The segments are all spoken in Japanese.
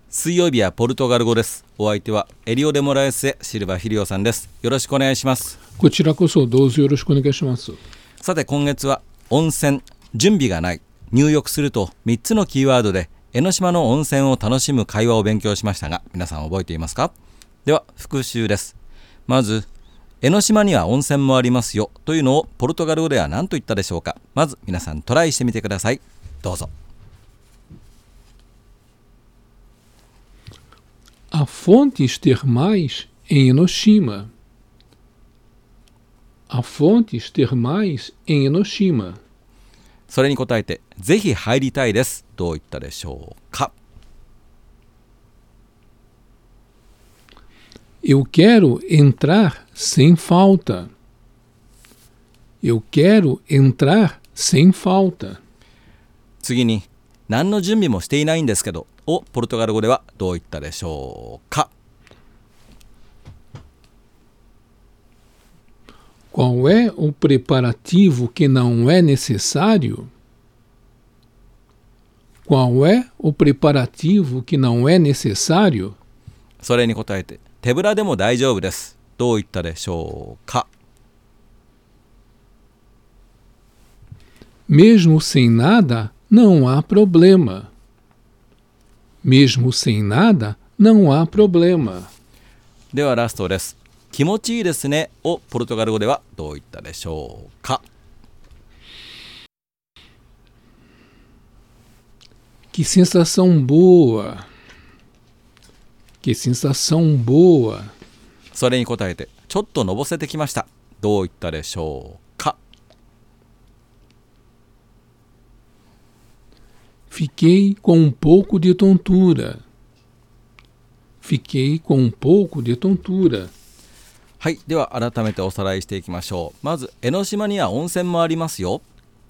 水曜日はポルトガル語です。お相手はエリオデモラエスエシルバヒリオさんです。よろしくお願いします。 こちらこそどうぞよろしくお願いします。 さて今月は温泉、準備がない、入浴すると3つのキーワードで江ノ島の温泉を楽しむ会話を勉強しましたが、皆さん覚えていますか？では復習です。まず江ノ島には温泉もありますよというのをポルトガル語では何と言ったでしょうか。まず皆さんトライしてみてください。どうぞ。 Há fontes termais em Enoshima. Há fontes termais em Enoshima. それに答えてぜひ入りたいです。どう言ったでしょうか。 Eu quero entrar sem falta. Eu quero entrar sem falta. 次に何の準備もしていないんですけどをポルトガル語ではどう言ったでしょうか。 Qual é o preparativo que não é necessário? Qual é o preparativo que não é necessário? それに答えて手ぶらでも大丈夫です。どう言ったでしょうか。 Mesmo sem nada, não há problema. Mesmo sem nada, não há problema. ではラストです。気持ちいいですねをポルトガル語ではどう言ったでしょうか。 Que sensação boa. Que sensação boa. それに答えてちょっとのぼせてきました。どう言ったでしょうか。 Fiquei com um pouco de tontura. Fiquei com um pouco de tontura. はい、では改めておさらいしていきましょう。まず江ノ島には温泉もありますよ。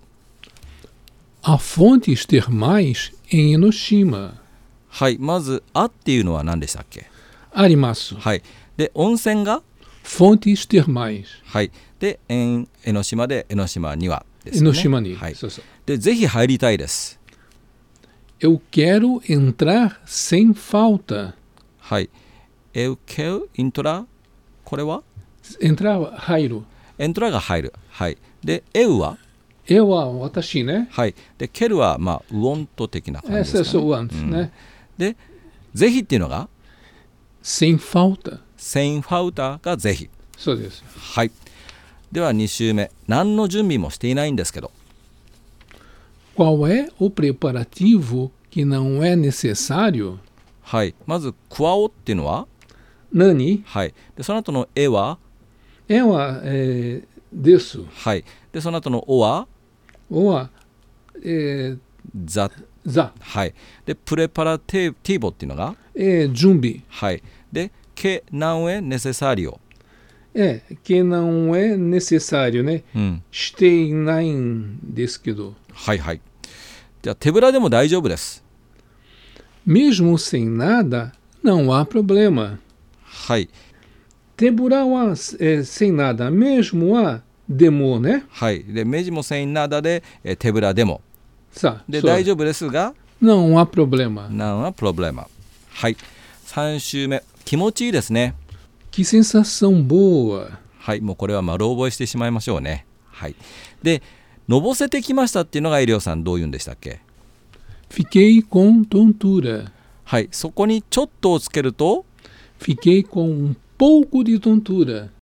Há fontes termais em Enoshima. はい、まずあっていうのは何でしたっけ？ Arimasu. はい。で温泉が Fontes termais. はい。で江ノ島で江ノ島にはですね。 Enoshima ni. はい。 そうそう。 でぜひ入りたいです。 Eu quero entrar sem falta. はい。Eu quero entrar これは Entrar 入る。 エントラが入る。はい。で、エウは Eu は私ね。 はい。で、ケルはウオント的な感じですかね。 そうなんですね。 で、ぜひっていうのが Sem falta. セインファウターがぜひ。 そうです。 はい。では2週目。何の準備もしていないんですけど。 Qual é o preparativo que não é necessário? はい。まず、クワオっていうのは何？ はい。で、その後のエは É uma, です。 はい。で、その後のオは ou a ザ。 za はい。で、プレパラティボっていうのが準備。 はい。で、ケナウエネセサリオ。 que não é necessário ね。していないんですけど。 はいはい。じゃあ手ぶらでも大丈夫です。 Mesmo sem nada, não há problema. はい。 手ぶらは、sem nada. Mesmo はでもね。 はい。で、メジもセインナダで、手ぶらでも。 さあ、 で、大丈夫ですが、 não há problema. não há problema。はい。3週目。気持ちいいですね。 Que sensação boa. はい。もうこれは丸覚えしてしまいましょうね。はい。で、のぼせてきましたっていうのがエリオさんどう言うんでしたっけ？ Fiquei com tontura. はい。そこにちょっとをつけると Fiquei com um pouco de tontura.